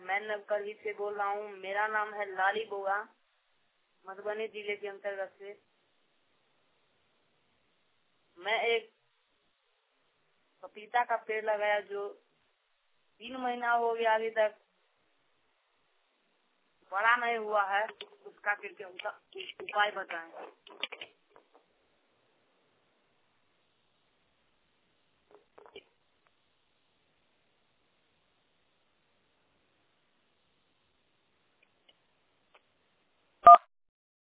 मैं नवकली से बोल रहा हूँ। मेरा नाम है लाली बोगा, मधुबनी जिले के अंतर्गत से। मैं एक पपीता का पेड़ लगाया जो 3 महीना हो गया, अभी तक बड़ा नहीं हुआ है। उसका उपाय बताएं।